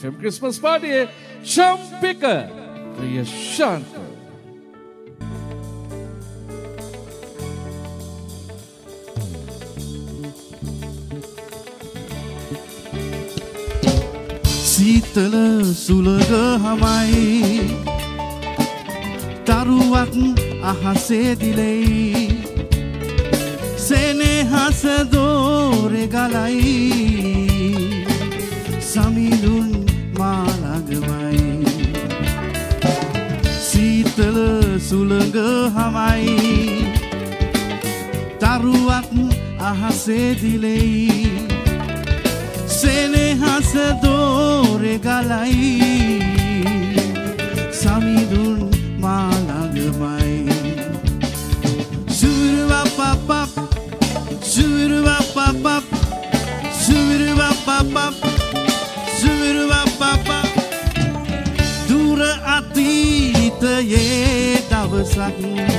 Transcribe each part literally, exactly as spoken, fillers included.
From Christmas party, Shampika, Priyashanka. සීතල සුළඟ හමයි තරුවක් අහසේ දිලෙයි සෙනෙහස දෝරෙ ගලයි සමිඳුන් මා ළඟමයි සීතල සුළඟ හමයි තරුවක් අහසේ දිලෙයි සෙනෙහස දෝරෙ ගලයි සමිඳුන් මා ළඟමයි සුවිරුවප්පප් සුවිරුවප්පප් සුවිරුවප්පප් සුවිරුවප්පප් දුර අතීතයේ දවසක්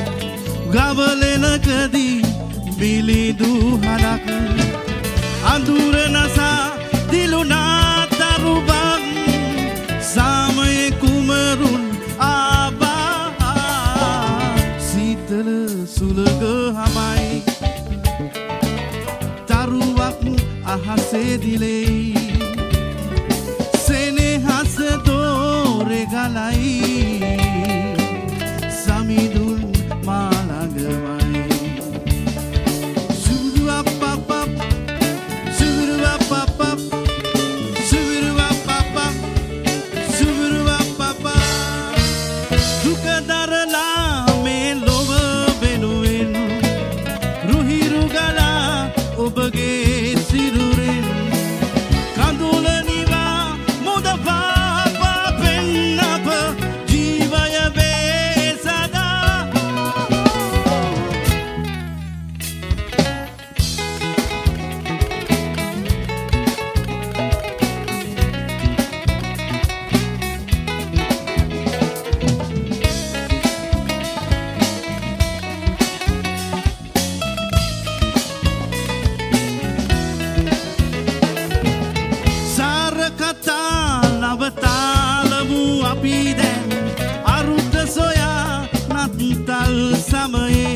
ගවලෙනකදී බිලිදු හලක් අඳුර නසා දිලුනා තරුබන් සාමයේ කුමරුන් ආබා සීතල සුළඟ හමයි තරුවක් අහසේ දිලෙයි සෙනෙහස දෝරෙ ගලයි සමිඳුන් මා ළඟමයි සුවිරුවප්පප් සුවිරුවප්පප් ඔබගේ සිරුරෙන් කඳුල නිවා මුද පාපා පෙන්නප ජීවය වේ සදා අපි දැන් අරුත සොයා නත්තල් සමයේ